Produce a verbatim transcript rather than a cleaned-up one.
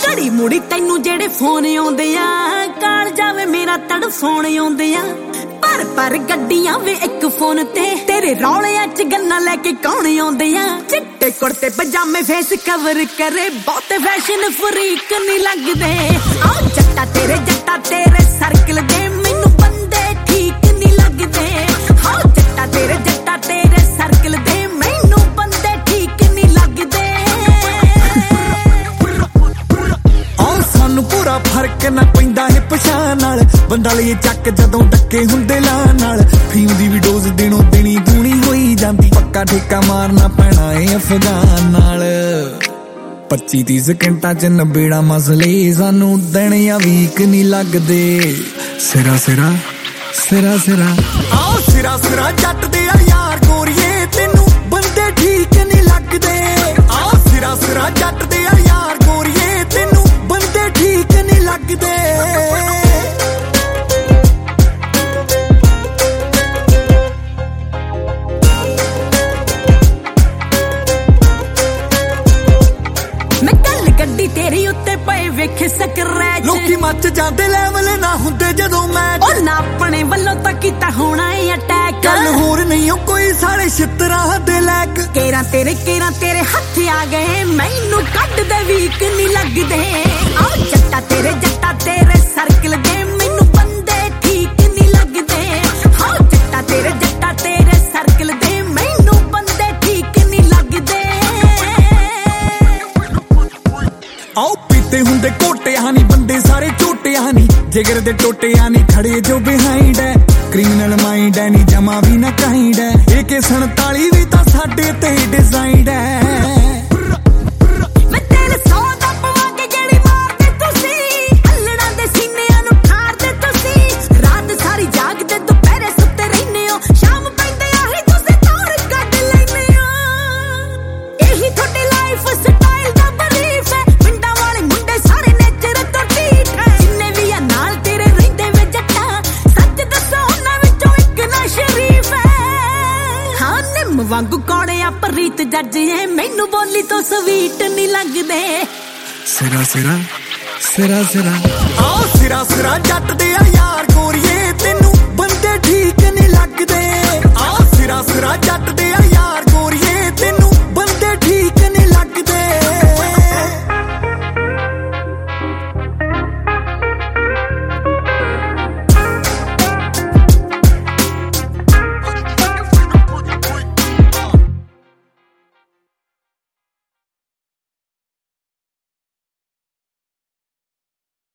घड़ी मुड़ी तैनू जेड़े फोन आउंदे आ काल जावे मेरा तड़फोन आउंदे आ पर पर गड्डियां वे एक फोन ते तेरे रौलियां च गन्ना लेके कौन आउंदे आ चिट्टे कुर्ते पजामे फेस कवर करे बहुत फैशन फ्रीक नहीं लगदे आ जट्टा तेरे जट्टा तेरे सर्कल दे मैनू बंदे ठीक नहीं लगदे हाँ जट्टा तेरे जट्टा तेरे सर्कल दे मैनू बंदे ठीक नहीं लगदे और सानू पूरा फर्क ना पैंदा है पछाण नाल बंदा लिए चक जदों डके हुंदे ला नाल फीम दी भी डोज दिनों दिनी दूनी होई जांदी पक्का ठेका मारना पैना है अफगान नाल पच्ची तीस सेकंडां च नबेड़ा मसले सानू दिन या वीक नहीं लगदे सिरा सिरा सिरा सिरा आओ सिरा सिरा जट दे यार गोरीए तेनू बंदे ठीक नहीं लगदे आओ सिरा सिरा जट दे यार गोरीए तेनू बंदे ठीक नहीं लगदे गड्डी तेरी उत्ते पए वेखे सकरैच लोकी मच जांदे लेवल ना हुंदे जदों मैच ओ ना अपने वल्लों तां कीता होना है अटैक गल होर नहीं कोई साढ़े छित्तरा दे लैक केरा तेरे केरा तेरे हथ आ गए मैनू कड्ड दे वीक नहीं लगदे आ जट्टा तेरे जट्टा तेरे सर्कल दे मैनू बंदे ठीक नहीं लगदे हाँ जट्टा तेरे जट्टा तेरे सर्कल दे मैनू बंदे ठीक नहीं लगदे आओ पीते हुंदे कोटे हानी बंदे सारे झोटे हानी जिगर दे टोटे हानी खड़े जो बिहाइंड है क्रिमिनल माइंड है नी जमा भी ना काइंड है ए के सैंतालीस भी तां साडे ते डिजाइंड है मैं तेरे सौ दा पवांगे जेड़ी मारदे तुसी अल्लड़ां दे सीनियां नू ठारदे तुसी रात सारी जागदे दुपहरे सुत्ते रहने हो शाम पैंदे आही तुसी तौर कढ लैने हो एही थोड़ी लाइफ स्टाइल दा बरीफ है पिंडां वाले मुंडे सारे नेचर तो ठीक है जिन्ने भी आ नाल तेरे रहिंदे वे जट्टा सच दसो उन्हां विचों इक ना शरीफ है हाँ निम वांगू कौड़े आ प्रीत जज है मैनू बोली तो स्वीट नहीं लगदे सिरा सिरा सिरा सिरा आओ सिरा सिरा जट दे